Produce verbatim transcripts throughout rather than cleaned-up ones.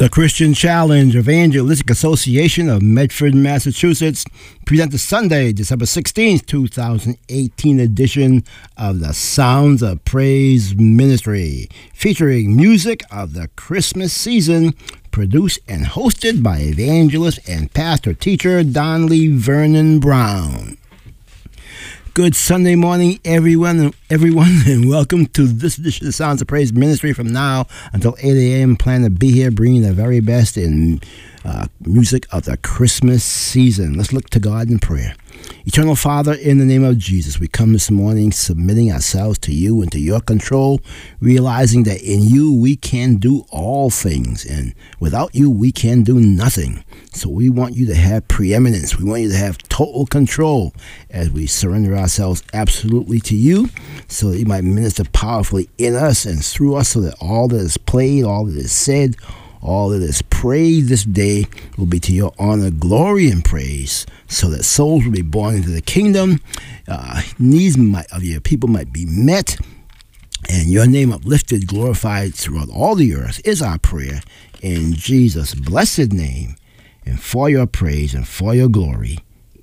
The Christian Challenge Evangelistic Association of Medford, Massachusetts presents the Sunday, December sixteenth, twenty eighteen edition of the Sounds of Praise Ministry, featuring music of the Christmas season, produced and hosted by evangelist and pastor-teacher Donley Vernon Brown. Good Sunday morning, everyone, everyone, and welcome to this edition of the Sounds of Praise Ministry. From now until eight a.m., plan to be here bringing the very best in uh, music of the Christmas season. Let's look to God in prayer. Eternal Father, in the name of Jesus, we come this morning submitting ourselves to you and to your control, realizing that in you we can do all things, and without you we can do nothing. So we want you to have preeminence. We want you to have total control as we surrender ourselves absolutely to you, so that you might minister powerfully in us and through us, so that all that is played, all that is said, all that is prayed this day will be to your honor, glory, and praise, so that souls will be born into the kingdom, uh, needs might, of your people might be met, and your name uplifted, glorified throughout all the earth is our prayer. In Jesus' blessed name, and for your praise and for your glory.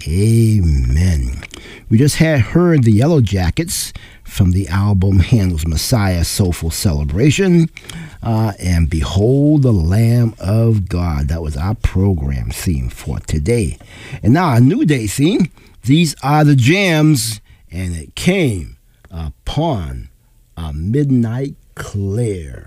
Amen. We just had heard the Yellow Jackets from the album Handel's Messiah Soulful Celebration, uh, and Behold the Lamb of God. That was our program theme for today. And now our New Day theme, These Are the Jams, and it came upon a midnight clear.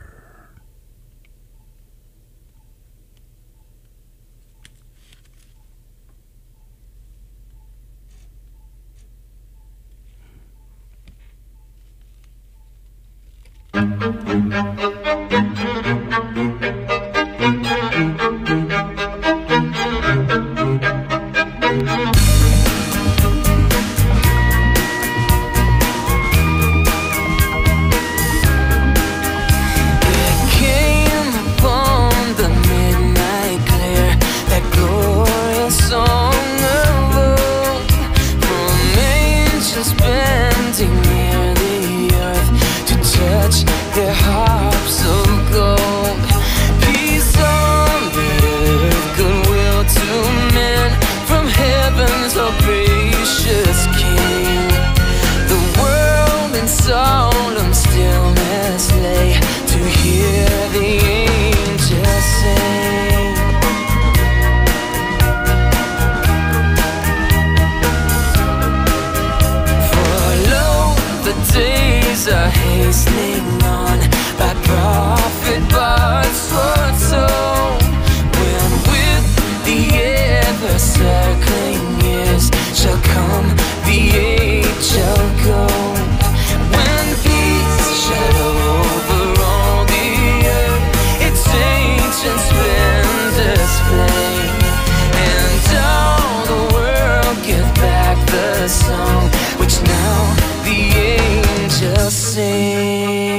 Song which now the angels sing.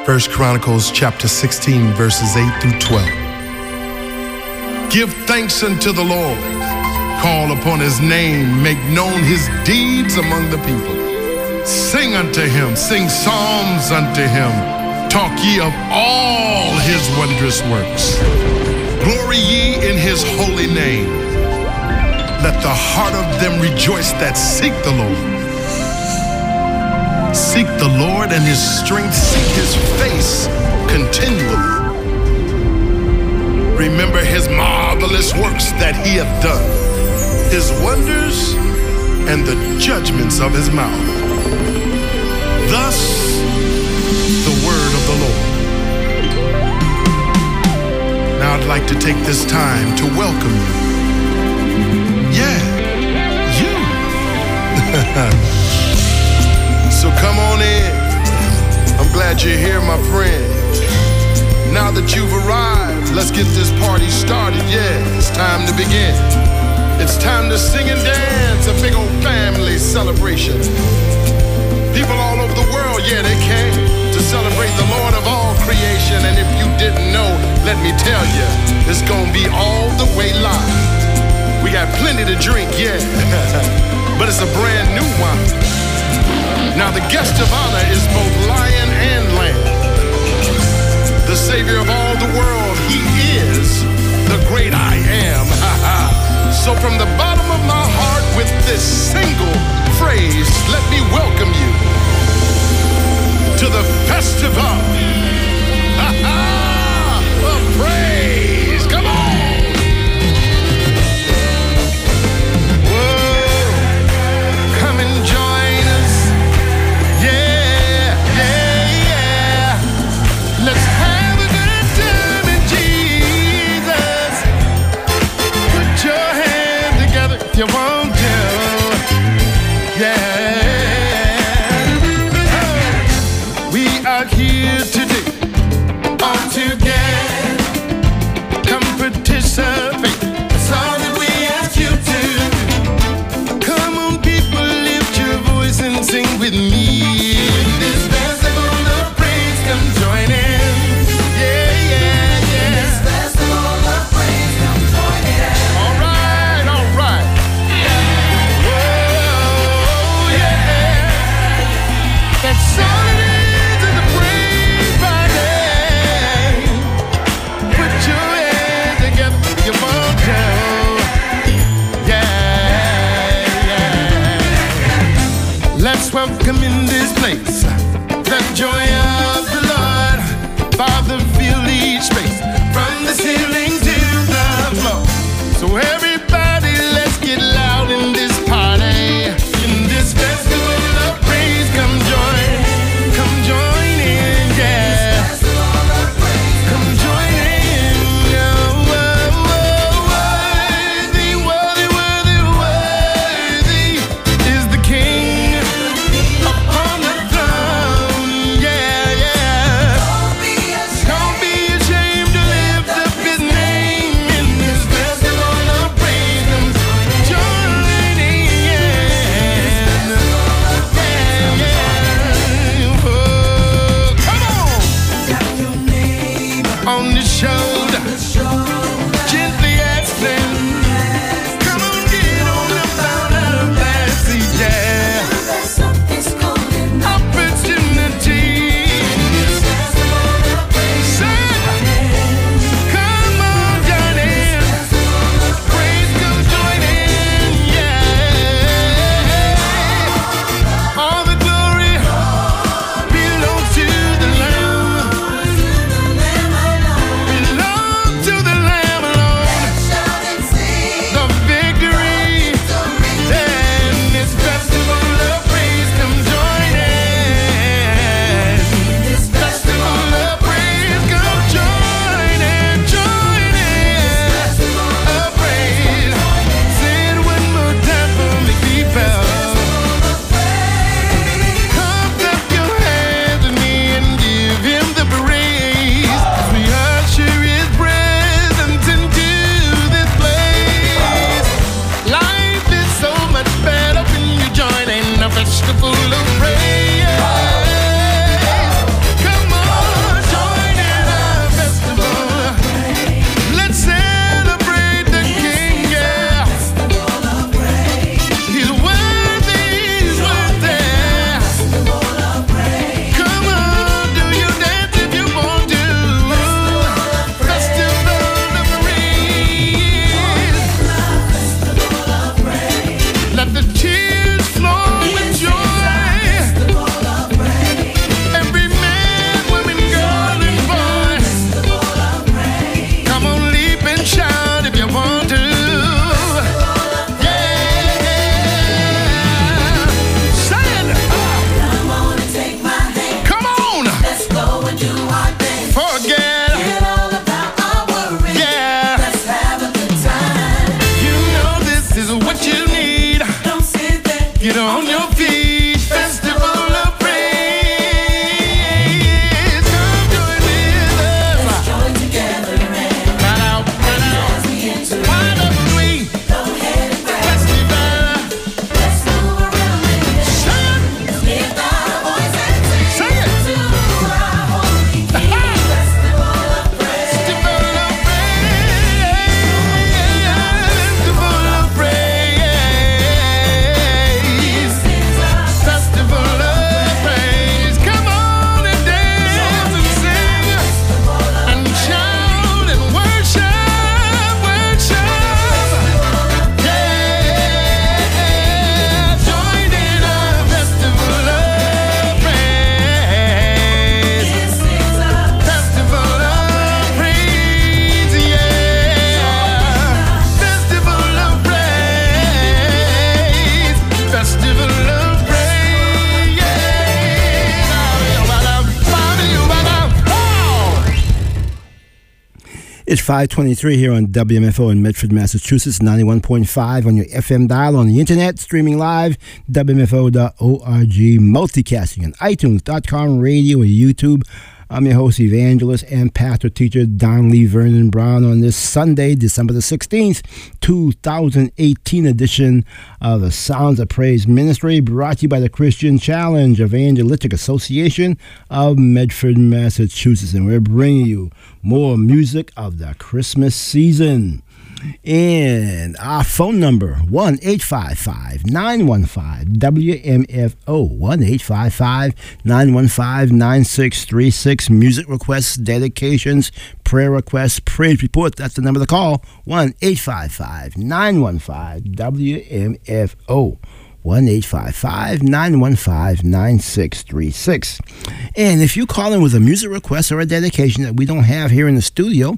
First Chronicles chapter sixteen, verses eight through twelve. Give thanks unto the Lord. Call upon his name. Make known his deeds among the people. Sing unto him. Sing psalms unto him. Talk ye of all his wondrous works. Glory ye in his holy name. Let the heart of them rejoice that seek the Lord. Seek the Lord and his strength. Seek his face continually. Remember his marvelous works that he hath done, his wonders and the judgments of his mouth. Thus the word of the Lord. Now I'd like to take this time to welcome you. Yeah, you. So come on in. I'm glad you're here, my friend. Now that you've arrived, let's get this party started. Yeah, it's time to begin. It's time to sing and dance, a big old family celebration. People all over the world, yeah, they came to celebrate the Lord of all creation. And if you didn't know, let me tell you, it's gonna be all the way live. We got plenty to drink, yeah, but it's a brand new one. Now the guest of honor is both lion and lamb. The Savior of all the world, he is the great I am. So from the bottom of my heart with this single phrase, let me welcome you to the festival of praise. Come on. Whoa, come and join us. Yeah, yeah, yeah. Let's have a good time in Jesus. Put your hand together if you want to. Yeah. We are here today, all together. Come participate. That's all that we ask you to do. Come on, people, lift your voice and sing with me. This festival of praise, come join in. Yeah, yeah, yeah. This festival of praise, come join in. All right, all right. Whoa, yeah. That's all it is in the praise party. Put your hands together if you want to. Yeah, yeah. Let's welcome in this place the joy of the Lord. Father, fill each space from the ceiling to the floor. So everybody, let's get loud in this party. In this festival of praise, come join, come join in, yeah. Come join in, oh, oh, oh, worthy, worthy, worthy, worthy is the King upon the throne, yeah. It's five twenty-three here on W M F O in Medford, Massachusetts, ninety-one point five on your F M dial, on the internet, streaming live, W M F O dot org, multicasting on iTunes dot com, radio, and YouTube. I'm your host, evangelist, and pastor teacher Don Lee Vernon Brown on this Sunday, December the sixteenth, two thousand eighteen edition of the Sounds of Praise Ministry, brought to you by the Christian Challenge Evangelistic Association of Medford, Massachusetts. And we're bringing you more music of the Christmas season. And our phone number, one eight five five, nine one five, W M F O, one eight five five, nine one five, nine six three six. Music requests, dedications, prayer requests, praise report. That's the number to call, one eight five five, nine one five, W M F O. one eight five five, nine one five, nine six three six. And if you call in with a music request or a dedication that we don't have here in the studio,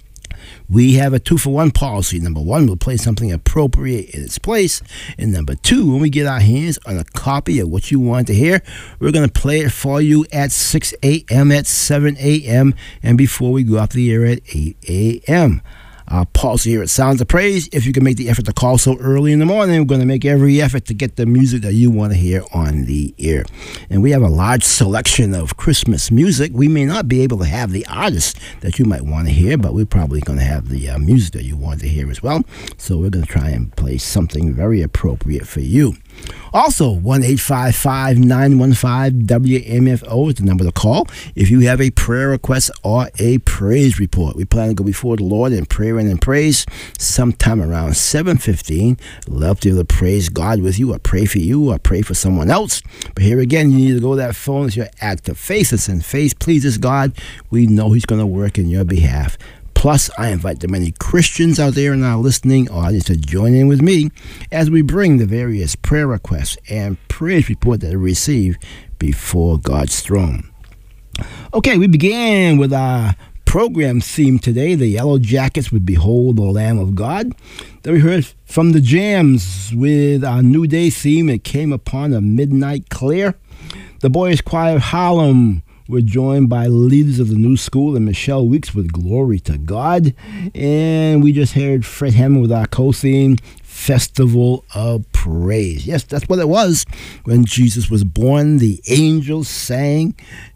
we have a two-for-one policy. Number one, we'll play something appropriate in its place. And number two, when we get our hands on a copy of what you want to hear, we're going to play it for you at six a.m., at seven a.m., and before we go off the air at eight a.m. Our policy here at Sounds of Praise, if you can make the effort to call so early in the morning, we're going to make every effort to get the music that you want to hear on the air. And we have a large selection of Christmas music. We may not be able to have the artists that you might want to hear, but we're probably going to have the uh, music that you want to hear as well. So we're going to try and play something very appropriate for you. Also, one eight five five, nine one five, W M F O is the number to call if you have a prayer request or a praise report. We plan to go before the Lord in prayer and in praise sometime around seven fifteen. Love to be able to praise God with you, or pray for you, or pray for someone else. But here again, you need to go to that phone. It's your act of faith. It's in faith pleases God. We know He's going to work in your behalf. Plus, I invite the many Christians out there in our listening audience to join in with me as we bring the various prayer requests and praise report that we receive before God's throne. Okay, we began with our program theme today, the Yellow Jackets with Behold the Lamb of God. Then we heard from the Jams with our New Day theme, It Came Upon a Midnight Clear. The Boys Choir of Harlem, we're joined by leaders of the New School and Michelle Weeks with Glory to God. And we just heard Fred Hammond with our co-theme, Festival of Praise. Yes, that's what it was. When Jesus was born, the angels sang.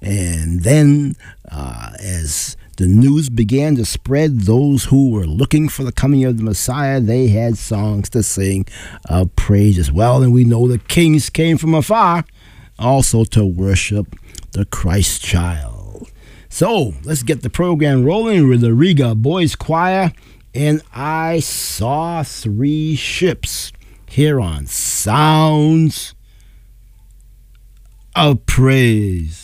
And then uh, as the news began to spread, those who were looking for the coming of the Messiah, they had songs to sing of praise as well. And we know the kings came from afar also to worship the Christ child. So let's get the program rolling with the Riga Boys Choir and I Saw Three Ships here on Sounds of Praise.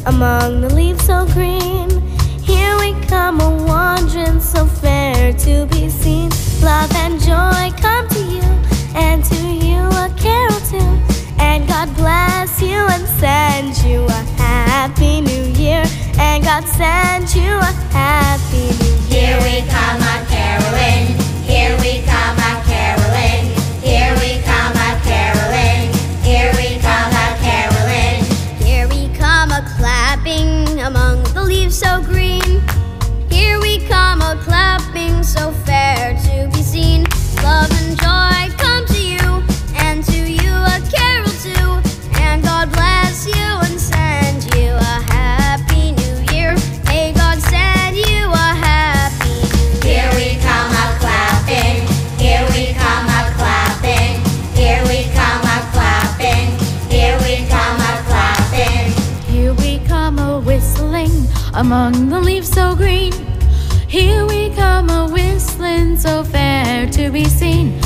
among the leaves so green. Here we come a-wandering, so fair to be seen. Love and joy come to you, and to you a carol too. And God bless you and send you a happy new year. And God send you a happy new year. Here we come a-caroling, here we come a-caroling, here we come a-caroling, here we come a-caroling. Here we come a-clapping among the leaves so green. Here we come a-clapping, so fair to be seen. Love and joy come to you, and to you a carol too. And God bless you and send you a happy new year. May God send you a happy new year. Here we come a-clapping, here we come a-clapping, here we come a-clapping, here we come a-clapping. Here we come a-whistling among the leaves so green. Here we come a-whistling, so fair to be seen.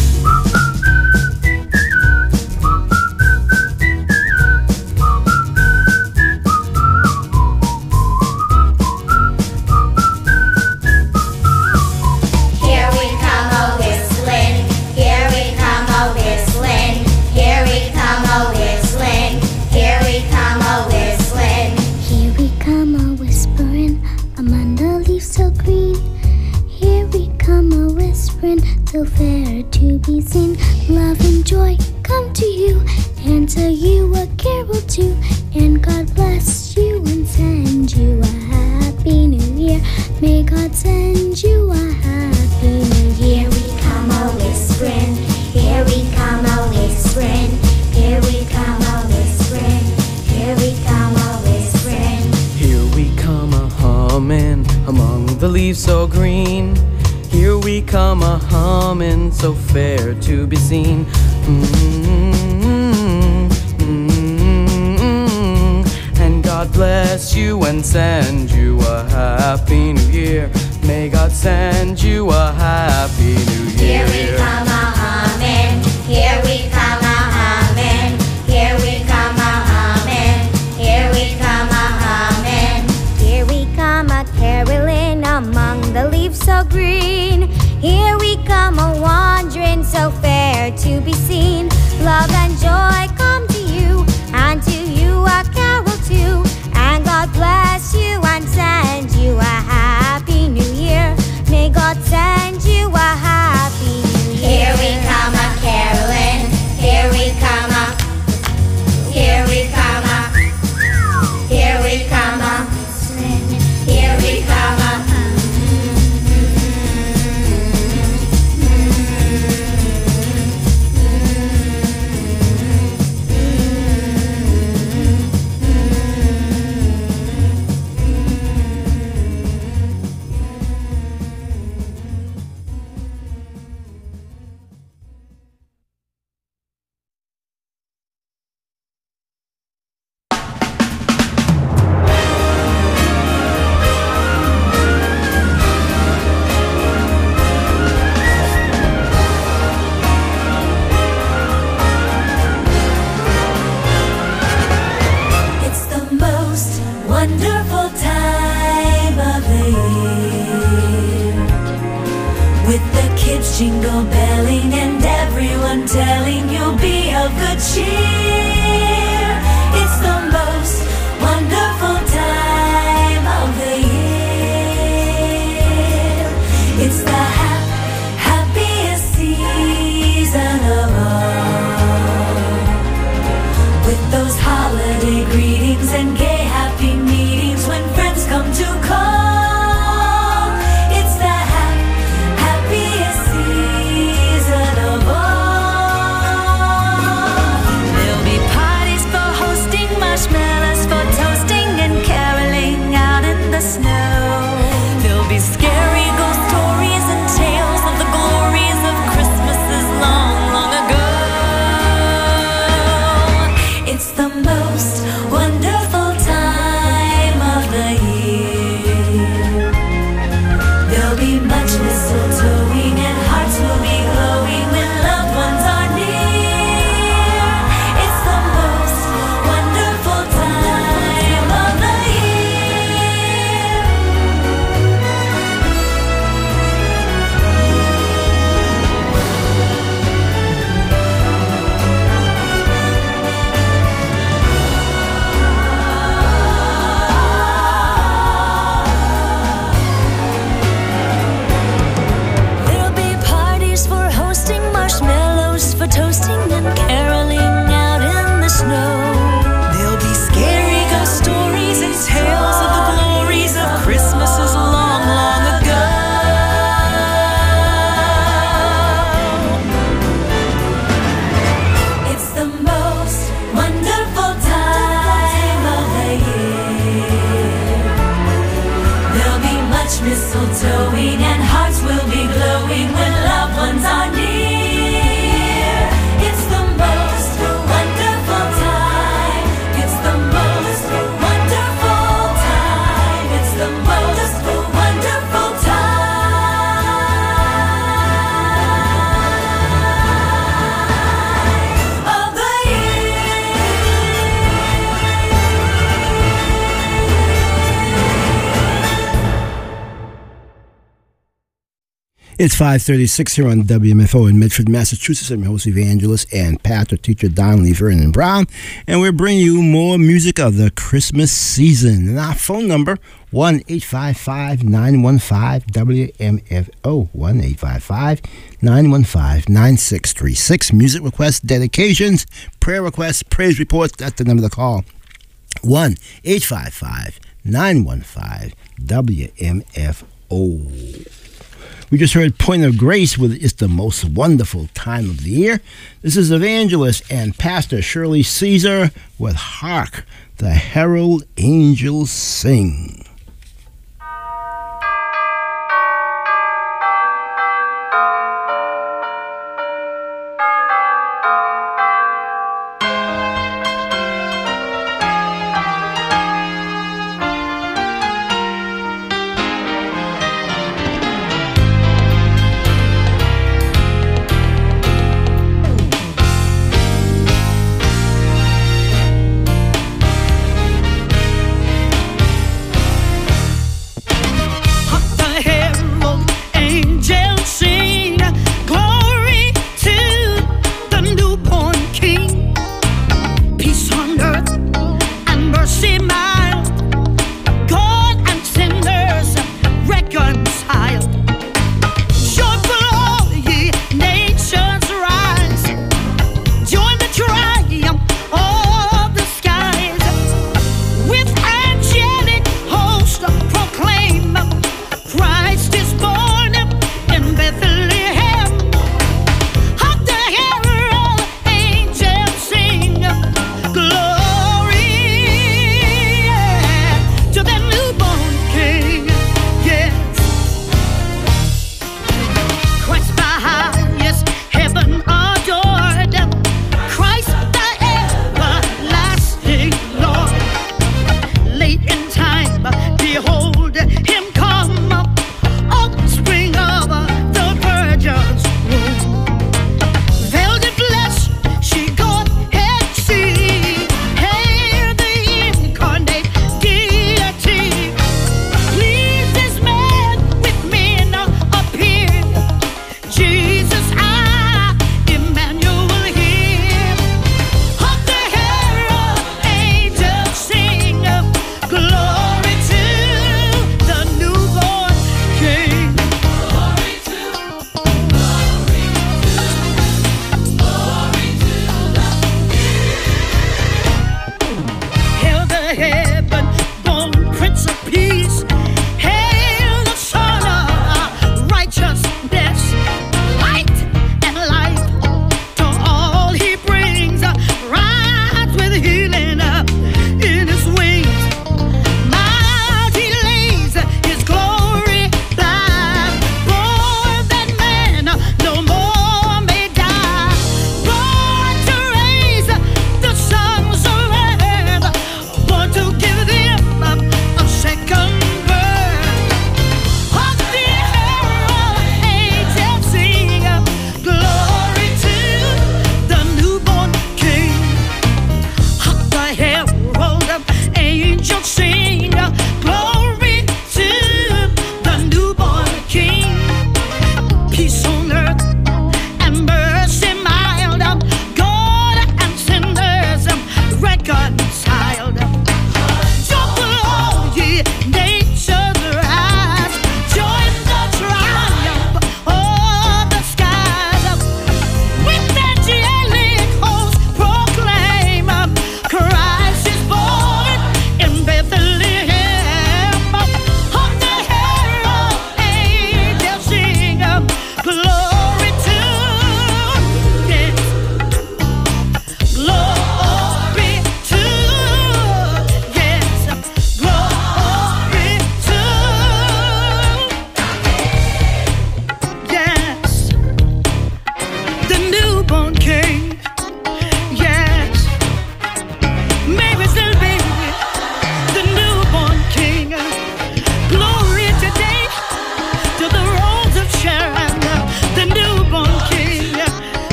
Here we come a-whistling, here we come a-whistling, here we come a-whistling, here we come a-whistling. Here we come a-whispering among the leaves so green. Here we come a-whispering, so fair to be seen. Love and joy come to you, and to you a carol too. And God bless you and send you a happy new year. May God send you a happy new year. Here we come a-whispering, here we come a-whispering, here we come a-whispering, here we come a-whispering. Here we come a-humming among the leaves so green. Here we come a-humming, so fair to be seen. Mm-hmm, mm-hmm. And God bless you and send you a happy new year. May God send you a happy new year. Here we come a-humming, here we come a-humming, here we come a-humming, here we come a-humming. Here we come a-caroling among the leaves so green. Here we come a-wandering, so fair to be seen. Love and joy come to you, and to you a carol too. And God bless you and send you a happy new year. May God send you a happy new year. Here we come a-caroling, here we come a, here we come a, here we come a, here we come a. It's the most wonderful time of the year, with the kids jingle belling and everyone telling you'll be of good cheer. It's the most wonderful time of the year. It's the hap happiest season of all, with those holiday greetings and gay happy meetings when friends come to call. It's the hap happiest season of all. There'll be It's five thirty-six here on W M F O in Medford, Massachusetts. I'm your host, evangelist and pastor teacher Don Vernon Brown, and we're bringing you more music of the Christmas season. And our phone number, one eight five five, nine one five, W M F O, one eight five five, nine one five, nine six three six. Music requests, dedications, prayer requests, praise reports, that's the number to call. one eight five five, nine one five, W M F O. We just heard Point of Grace with It's the Most Wonderful Time of the Year. This is evangelist and pastor Shirley Caesar with Hark, the Herald Angels Sing.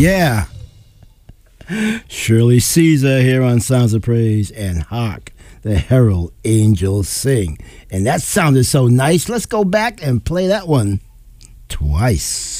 Yeah. Shirley Caesar here on Sounds of Praise, and Hark the Herald Angels Sing. And that sounded so nice. Let's go back and play that one twice.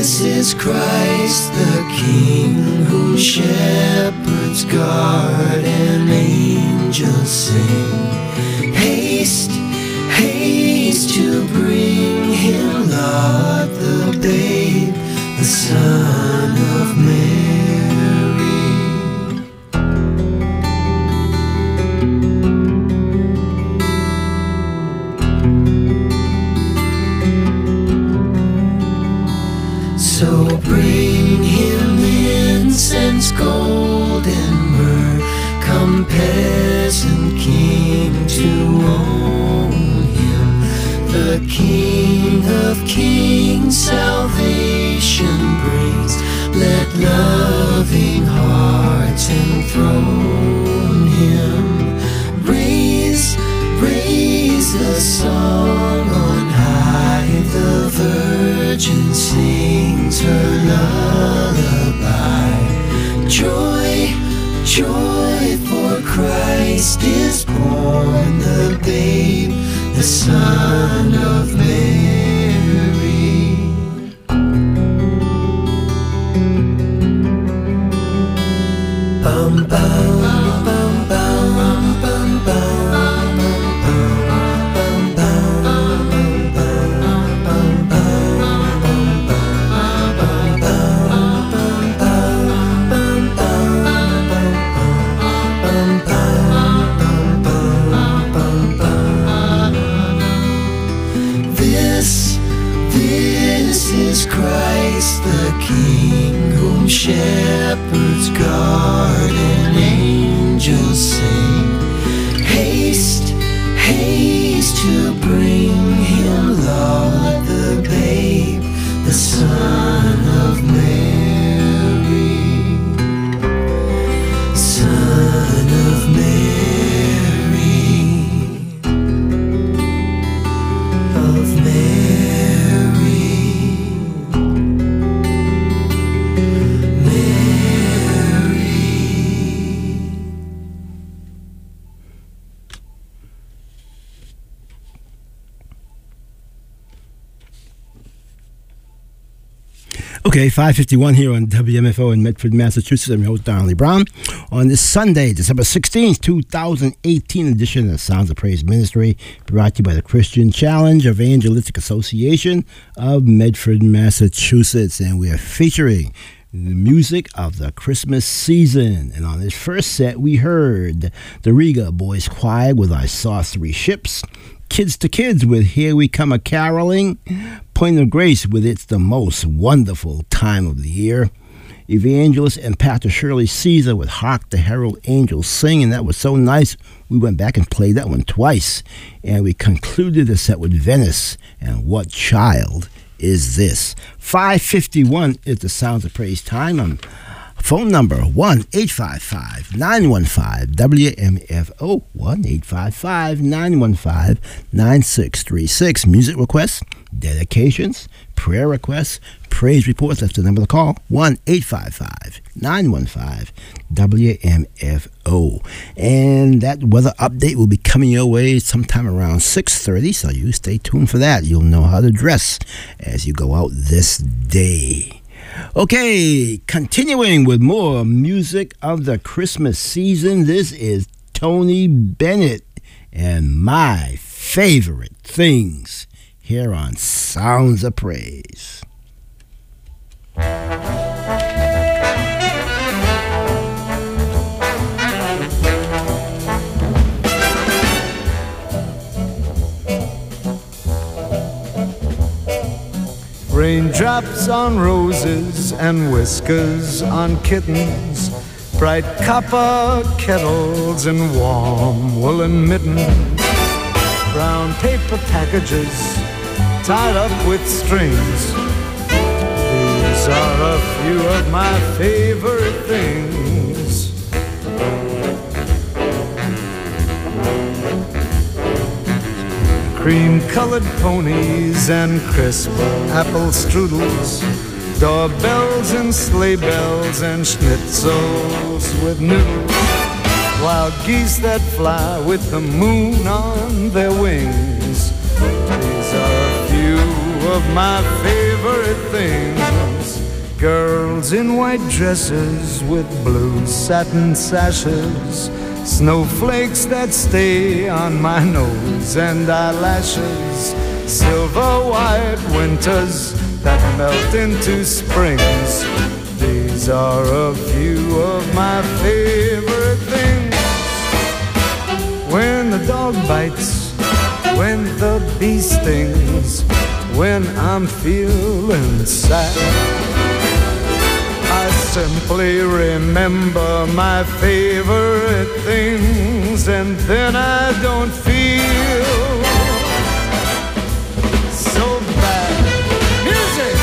This is Christ the King, whom shepherds guard and angels sing. Haste, haste to bring him, Lord, the babe, the Son of Mary. So bring him incense, gold, and myrrh. Come, peasant king, to own him. The King of kings salvation brings. Let loving hearts enthrone him. Raise, raise the song on high. The Virgin sings her lullaby. Joy, joy, for Christ is born, the babe, the Son of Mary. Bum, bum, bum, bum, bum, bum. Christ the King, whom shepherds guard and angels sing. Haste, haste to bring him, Lord, the babe, the Son of Mary. Son of Mary, of Mary. Okay, five fifty-one here on W M F O in Medford, Massachusetts. I'm your host, Donnelly Brown. On this Sunday, December sixteenth, twenty eighteen edition of Sounds of Praise Ministry, brought to you by the Christian Challenge Evangelistic Association of Medford, Massachusetts. And we are featuring the music of the Christmas season. And on this first set, we heard the Riga Boys Choir with I Saw Three Ships, Kids to Kids with Here We Come A-Caroling, Point of Grace with It's the Most Wonderful Time of the Year, Evangelist and Pastor Shirley Caesar with Hark the Herald Angels Sing, and that was so nice, we went back and played that one twice. And we concluded the set with Venice and What Child Is This? five fifty-one is the Sounds of Praise time. I'm phone number one eight five five, nine one five, W M F O, one eight five five, nine one five, nine six three six. Music requests, dedications, prayer requests, praise reports. That's the number to call, one eight five five, nine one five, W M F O. And that weather update will be coming your way sometime around six thirty, so you stay tuned for that. You'll know how to dress as you go out this day. Okay, continuing with more music of the Christmas season. This is Tony Bennett and My Favorite Things here on Sounds of Praise. Raindrops on roses and whiskers on kittens, bright copper kettles and warm woolen mittens, brown paper packages tied up with strings. These are a few of my favorite things. Cream-colored ponies and crisp apple strudels, doorbells and sleigh bells and schnitzels with noodles, wild geese that fly with the moon on their wings. These are a few of my favorite things. Girls in white dresses with blue satin sashes, snowflakes that stay on my nose and eyelashes, silver white winters that melt into springs. These are a few of my favorite things. When the dog bites, when the bee stings, when I'm feeling sad, I simply remember my favorite things, and then I don't feel so bad. Music!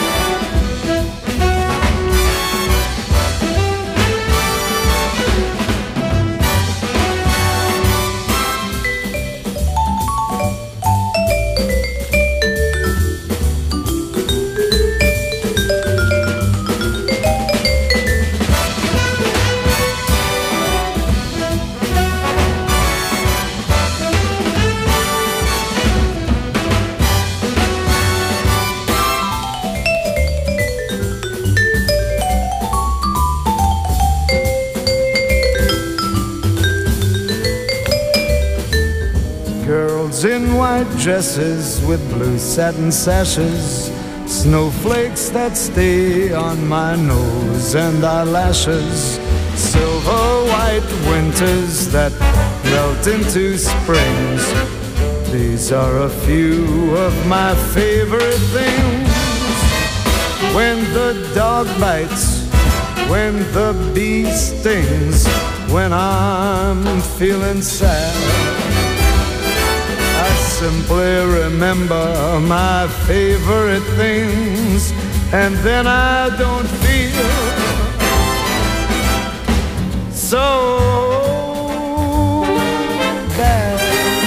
In white dresses with blue satin sashes, snowflakes that stay on my nose and eyelashes, silver white winters that melt into springs. These are a few of my favorite things. When the dog bites, when the bee stings, when I'm feeling sad, I simply remember my favorite things, and then I don't feel so bad.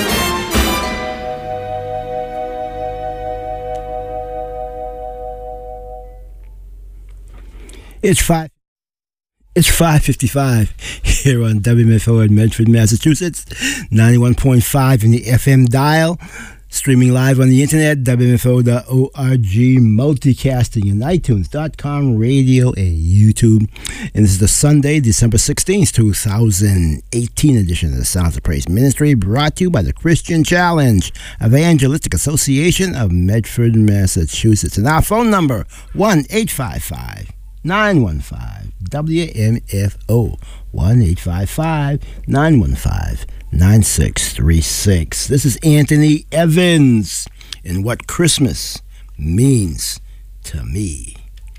It's five. It's five fifty-five here on W M F O in Medford, Massachusetts, ninety-one point five in the F M dial, streaming live on the internet, W M F O dot org, multicasting in iTunes dot com, radio, and YouTube. And this is the Sunday, December sixteenth, twenty eighteen edition of the Sounds of Praise Ministry, brought to you by the Christian Challenge Evangelistic Association of Medford, Massachusetts. And our phone number, one eight five five, nine one five, W M F O, one eight five five, nine one five, nine six three six. This is Anthony Evans and What Christmas Means to Me.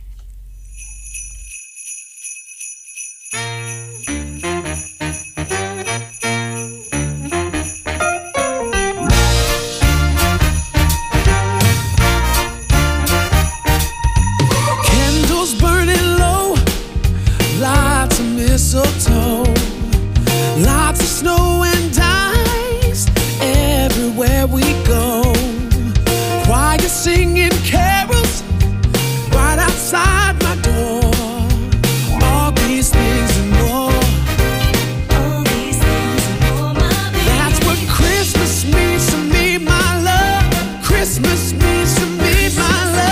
Mistletoe, lots of snow and ice everywhere we go. Choir singing carols right outside my door. All these things and more. All these things and more, my baby. That's what Christmas means to me, my love. Christmas means to me, my love.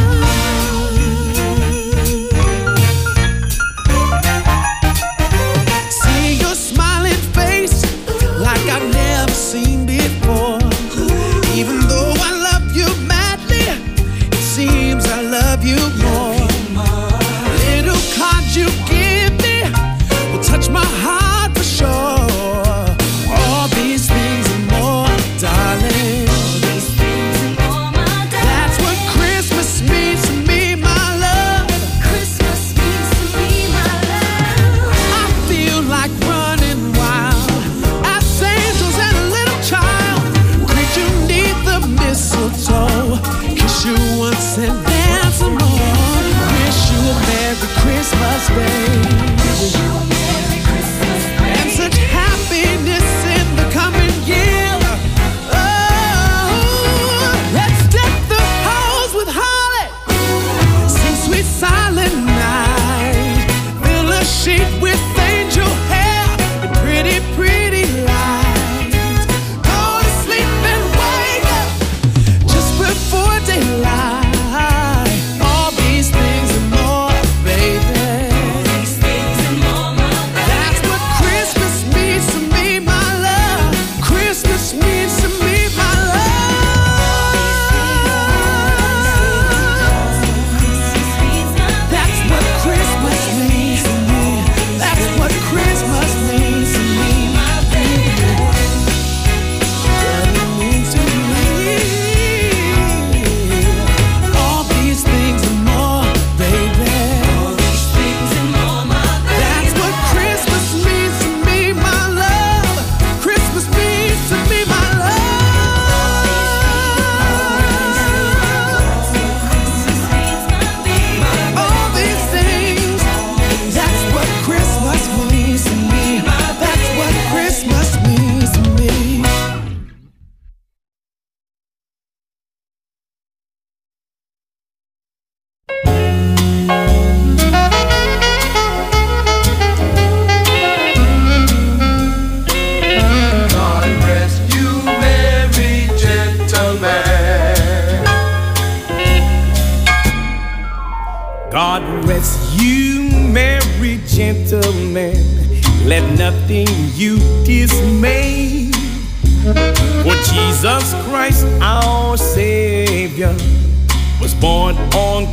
Seen before. Even though I love you madly, it seems I love you more. Little card you give me will touch my heart for sure. All these things and more, darling. That's what Christmas means to me, my love. Christmas means to me, my love. I feel like running wild. Mistletoe, kiss you once and then some more. Wish you a Merry Christmas, babe. Wish you a Merry Christmas, babe. And such happiness in the coming year. Oh, let's deck the halls with holly. Sing sweet silent night. Fill a sheet with angel hair and pretty, pretty lights. Before daylight, all these things and more. God rest you, merry gentlemen. Let nothing you dismay. For Jesus Christ, our Savior, was born on